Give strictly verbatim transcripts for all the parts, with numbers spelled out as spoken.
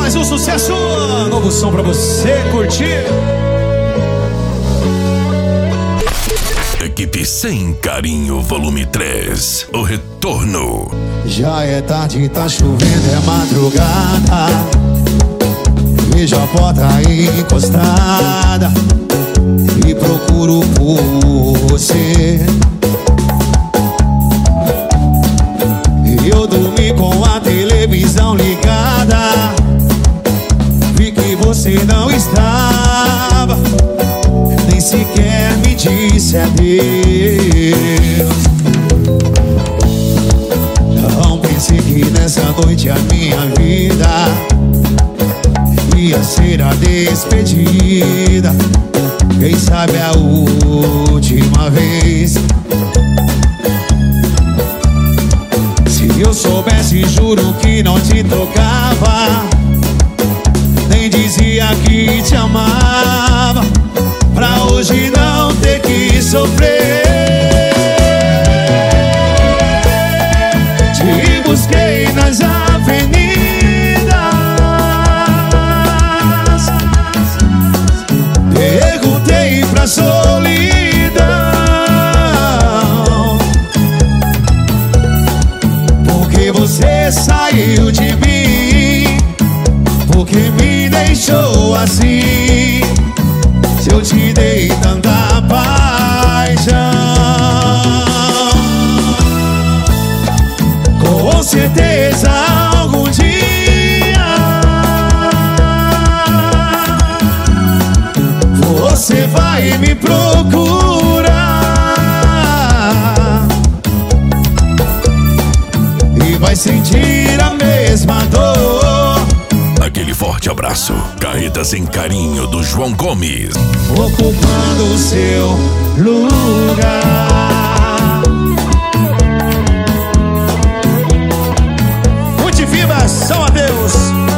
mais um sucesso, novo som pra você curtir. Equipe Sem Carinho, volume três, o retorno. Já é tarde, tá chovendo, é madrugada. Vejo a porta encostada e procuro por você. Eu dormi com a televisão ligada, vi que você não estava, nem sequer me disse adeus. Não pensei que nessa noite a minha vida ia ser a despedida, quem sabe a última vez. Se eu soubesse, juro que não te tocava, nem dizia que te amava, pra hoje não ter que sofrer. Te busquei nas avenidas, perguntei pra solidão, porque você saiu de mim, porque me deixou assim. Se eu te dei tanta paixão, com certeza algum dia você vai me procurar e vai sentir a mesma dor. Aquele forte abraço, Carreta Sem Carinho do João Gomes, ocupando o seu lugar. Muito viva São Adeus.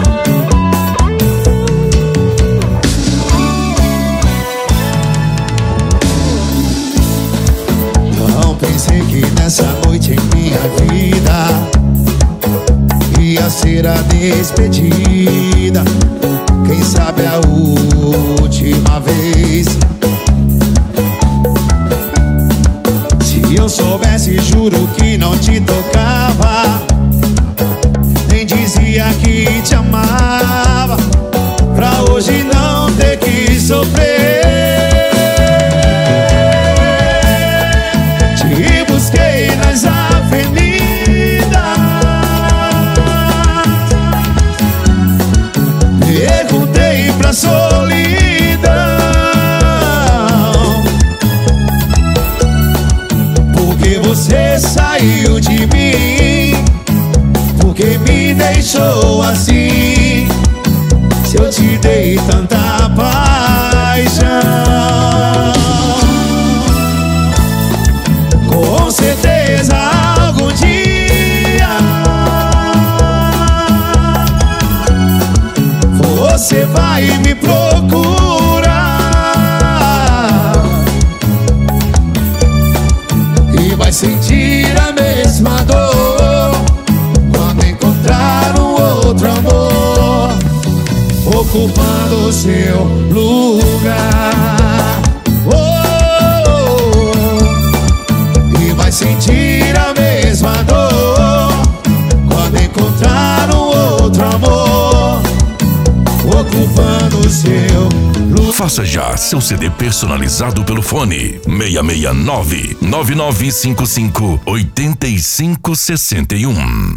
Não pensei que nessa noite em minha vida ia ser a despedida, quem sabe a última vez. Se eu soubesse, juro que não te tocava, nem dizia que te amava, pra hoje não ter que sofrer. Te busquei nas avenidas, perguntei pra solidão, porque você saiu de mim, porque me deixou assim. Se eu te dei tanta paixão, com certeza algum dia você vai me procurar e vai sentir a mesma dor quando encontrar um outro amor, ocupando o seu lugar. Oh, oh, oh. E vai sentir a mesma dor quando encontrar um outro amor, ocupando o seu lugar. Faça já seu C D personalizado pelo fone seis seis nove, nove nove cinco cinco, oito cinco seis um.